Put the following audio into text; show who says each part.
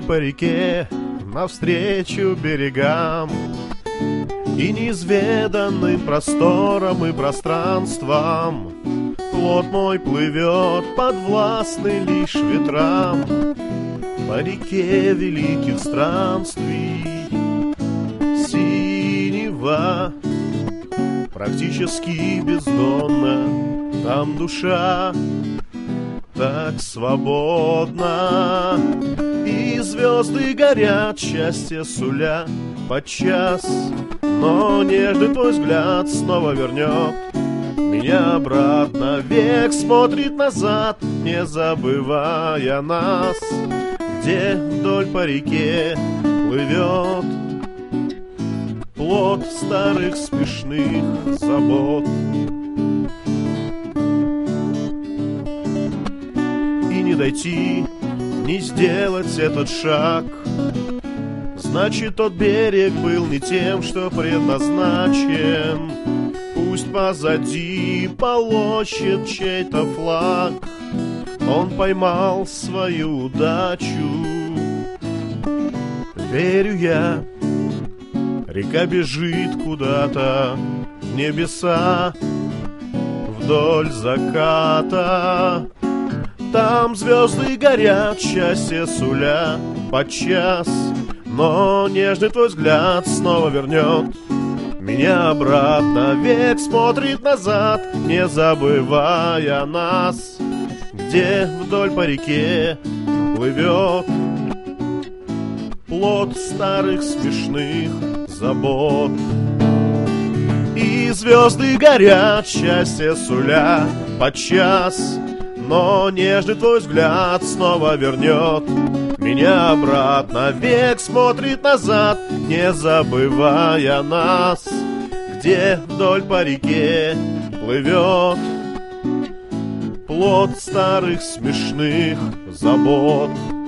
Speaker 1: по реке, навстречу берегам и неизведанным просторам и пространствам. Плот мой плывет подвластный лишь ветрам по реке великих странствий. Синева практически бездонна, там душа так свободна, и звезды горят, счастье суля подчас. Но нежный твой взгляд снова вернет меня обратно, век смотрит назад, не забывая нас, где вдоль по реке плывет плод старых смешных забот. И не дойти, не сделать этот шаг, значит, тот берег был не тем, что предназначен. Пусть позади полощет чей-то флаг, он поймал свою удачу. Верю я, река бежит куда-то в небеса, вдоль заката. Там звезды горят, счастье суля подчас, но нежный твой взгляд снова вернет меня обратно, век смотрит назад, не забывая нас, где вдоль по реке плывет плод старых смешных забот. И звезды горят, счастье суля подчас, но нежный твой взгляд снова вернет меня обратно, век смотрит назад, не забывая нас, где вдоль по реке плывет плод старых смешных забот.